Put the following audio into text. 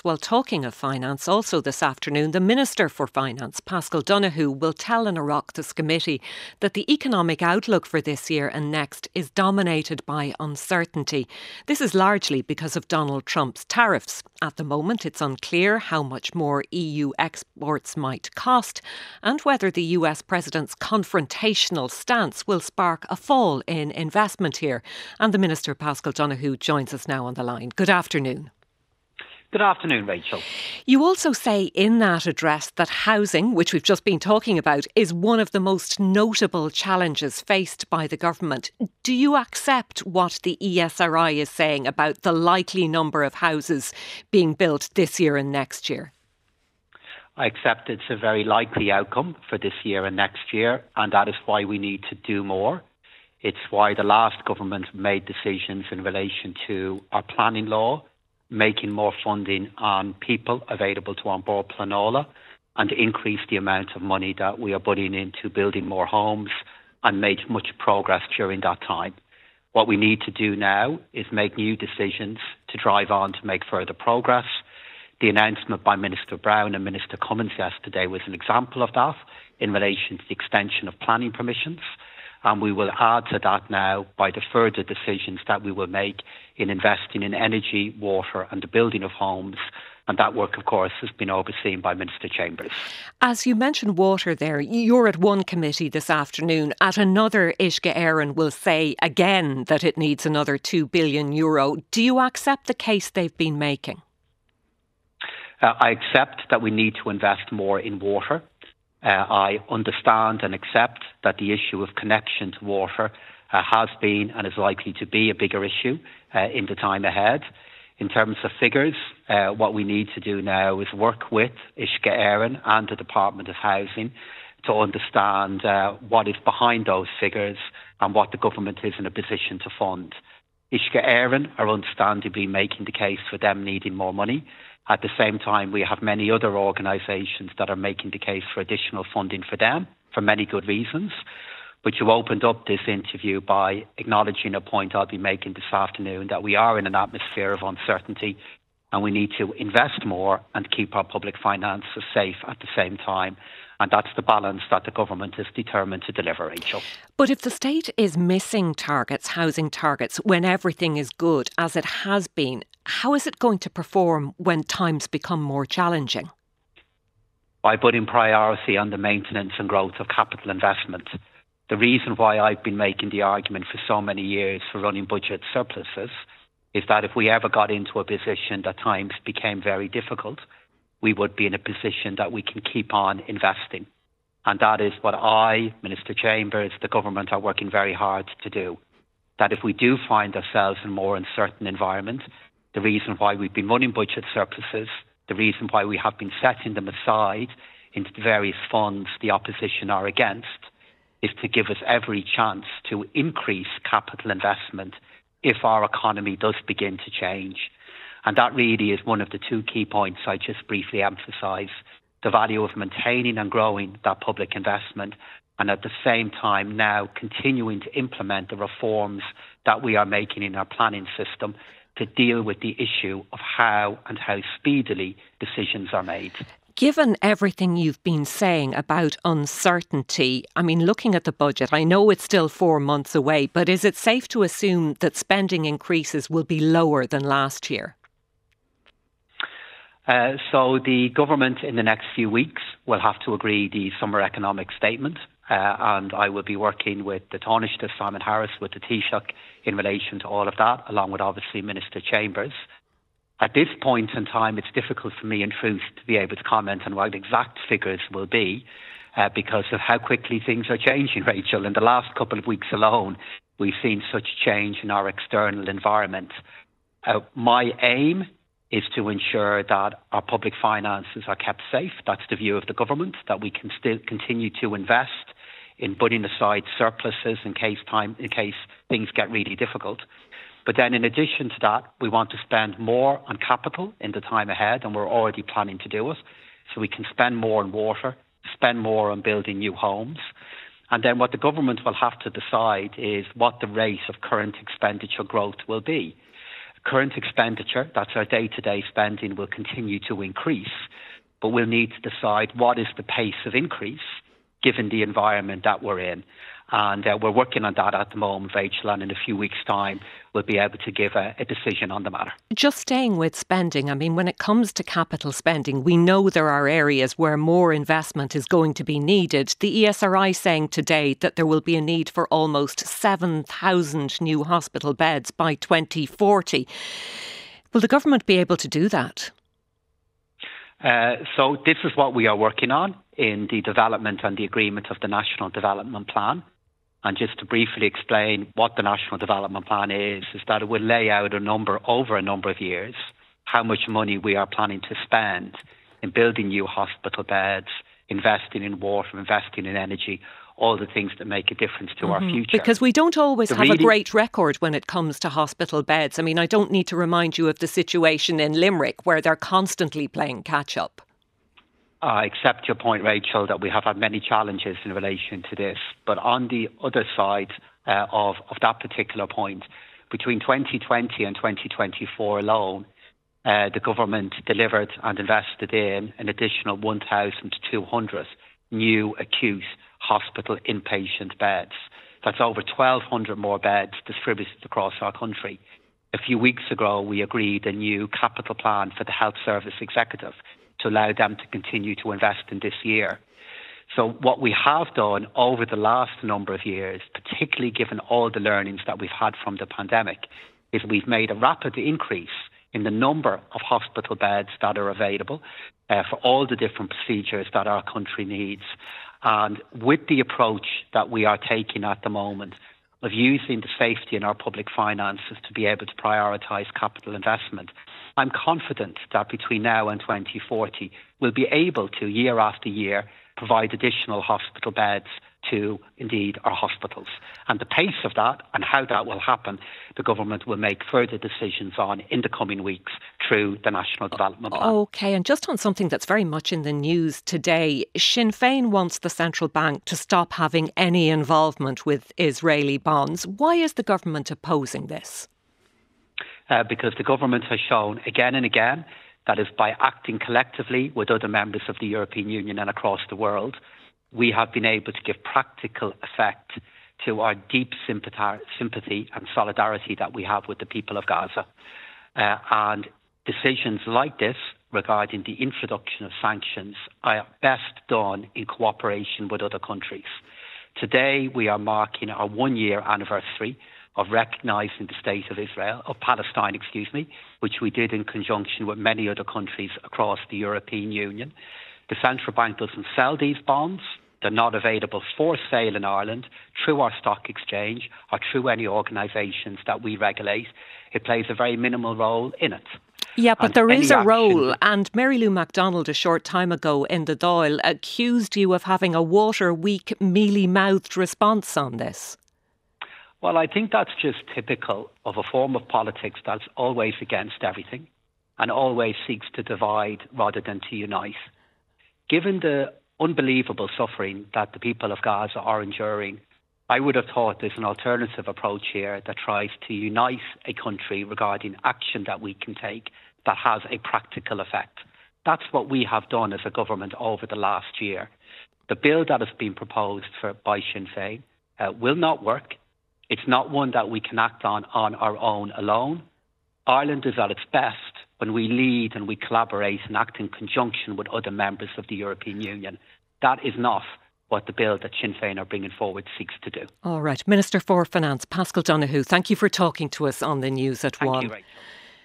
Well, talking of finance, also this afternoon, the Minister for Finance, Paschal Donohoe, will tell an Oireachtas committee that the economic outlook for this year and next is dominated by uncertainty. This is largely because of Donald Trump's tariffs. At the moment, it's unclear how much more EU exports might cost and whether the US President's confrontational stance will spark a fall in investment here. And the Minister, Paschal Donohoe, joins us now on the line. Good afternoon. Good afternoon, Rachel. You also say in that address that housing, which we've just been talking about, is one of the most notable challenges faced by the government. Do you accept what the ESRI is saying about the likely number of houses being built this year and next year? I accept it's a very likely outcome for this year and next year, and that is why we need to do more. It's why the last government made decisions in relation to our planning law, making more funding on people available to onboard Planola, and to increase the amount of money that we are putting into building more homes, and made much progress during that time. What we need to do now is make new decisions to drive on to make further progress. The announcement by Minister Brown and Minister Cummins yesterday was an example of that in relation to the extension of planning permissions. And we will add to that now by the further decisions that we will make in investing in energy, water and the building of homes. And that work, of course, has been overseen by Minister Chambers. As you mentioned water there, you're at one committee this afternoon. At another, Uisce Éireann will say again that it needs another €2 billion. Do you accept the case they've been making? I accept that we need to invest more in water. I understand and accept that the issue of connection to water has been and is likely to be a bigger issue in the time ahead. In terms of figures, what we need to do now is work with Uisce Éireann and the Department of Housing to understand what is behind those figures and what the government is in a position to fund. Uisce Éireann are understandably making the case for them needing more money. At the same time, we have many other organisations that are making the case for additional funding for them for many good reasons. But you opened up this interview by acknowledging a point I'll be making this afternoon, that we are in an atmosphere of uncertainty and we need to invest more and keep our public finances safe at the same time. And that's the balance that the government is determined to deliver, Rachel. But if the state is missing targets, housing targets, when everything is good, as it has been, how is it going to perform when times become more challenging? By putting priority on the maintenance and growth of capital investment. The reason why I've been making the argument for so many years for running budget surpluses is that if we ever got into a position that times became very difficult, we would be in a position that we can keep on investing. And that is what I, Minister Chambers, the government are working very hard to do. That if we do find ourselves in a more uncertain environment, the reason why we've been running budget surpluses, the reason why we have been setting them aside into the various funds the opposition are against, is to give us every chance to increase capital investment if our economy does begin to change. And that really is one of the two key points I just briefly emphasise, the value of maintaining and growing that public investment, and at the same time now continuing to implement the reforms that we are making in our planning system to deal with the issue of how and how speedily decisions are made. Given everything you've been saying about uncertainty, I mean, looking at the budget, I know it's still 4 months away, but is it safe to assume that spending increases will be lower than last year? So the government in the next few weeks will have to agree the summer economic statement, and I will be working with the Taoiseach, Simon Harris, with the Taoiseach in relation to all of that, along with obviously Minister Chambers. At this point in time, it's difficult for me in truth to be able to comment on what exact figures will be because of how quickly things are changing, Rachel. In the last couple of weeks alone, we've seen such change in our external environment. My aim is to ensure that our public finances are kept safe. That's the view of the government, that we can still continue to invest in putting aside surpluses in case things get really difficult. But then in addition to that, we want to spend more on capital in the time ahead, and we're already planning to do it. So we can spend more on water, spend more on building new homes. And then what the government will have to decide is what the rate of current expenditure growth will be. current expenditure, that's our day-to-day spending, will continue to increase, but we'll need to decide what is the pace of increase given the environment that we're in. And we're working on that at the moment, Rachel, and in a few weeks' time, we'll be able to give a decision on the matter. Just staying with spending, I mean, when it comes to capital spending, we know there are areas where more investment is going to be needed. The ESRI saying today that there will be a need for almost 7,000 new hospital beds by 2040. Will the government be able to do that? So this is what we are working on in the development and the agreement of the National Development Plan. And just to briefly explain what the National Development Plan is that it will lay out over a number of years how much money we are planning to spend in building new hospital beds, investing in water, investing in energy, all the things that make a difference to our future. Because we don't always have a great record when it comes to hospital beds. I mean, I don't need to remind you of the situation in Limerick where they're constantly playing catch up. I accept your point, Rachel, that we have had many challenges in relation to this. But on the other side of that particular point, between 2020 and 2024 alone, the government delivered and invested in an additional 1,200 new acute hospital inpatient beds. That's over 1,200 more beds distributed across our country. A few weeks ago, we agreed a new capital plan for the Health Service Executive to allow them to continue to invest in this year. So what we have done over the last number of years, particularly given all the learnings that we've had from the pandemic, is we've made a rapid increase in the number of hospital beds that are available for all the different procedures that our country needs. And with the approach that we are taking at the moment of using the safety in our public finances to be able to prioritise capital investment, I'm confident that between now and 2040, we'll be able to, year after year, provide additional hospital beds to, indeed, our hospitals. And the pace of that and how that will happen, the government will make further decisions on in the coming weeks through the National Development Plan. OK, and just on something that's very much in the news today, Sinn Féin wants the central bank to stop having any involvement with Israeli bonds. Why is the government opposing this? Because the government has shown again and again that is by acting collectively with other members of the European Union and across the world, we have been able to give practical effect to our deep sympathy and solidarity that we have with the people of Gaza. And decisions like this regarding the introduction of sanctions are best done in cooperation with other countries. Today, we are marking our 1-year anniversary of recognising the state of Palestine, which we did in conjunction with many other countries across the European Union. The central bank doesn't sell these bonds. They're not available for sale in Ireland through our stock exchange or through any organisations that we regulate. It plays a very minimal role in it. Yeah, but there is a role. And Mary Lou McDonald, a short time ago in the Dáil, accused you of having a water-weak, mealy-mouthed response on this. Well, I think that's just typical of a form of politics that's always against everything and always seeks to divide rather than to unite. Given the unbelievable suffering that the people of Gaza are enduring, I would have thought there's an alternative approach here that tries to unite a country regarding action that we can take that has a practical effect. That's what we have done as a government over the last year. The bill that has been proposed by Sinn Féin will not work. It's not one that we can act on our own alone. Ireland is at its best when we lead and we collaborate and act in conjunction with other members of the European Union. That is not what the bill that Sinn Féin are bringing forward seeks to do. All right. Minister for Finance, Paschal Donohoe, thank you for talking to us on the News at 1. Thank you, Rachel.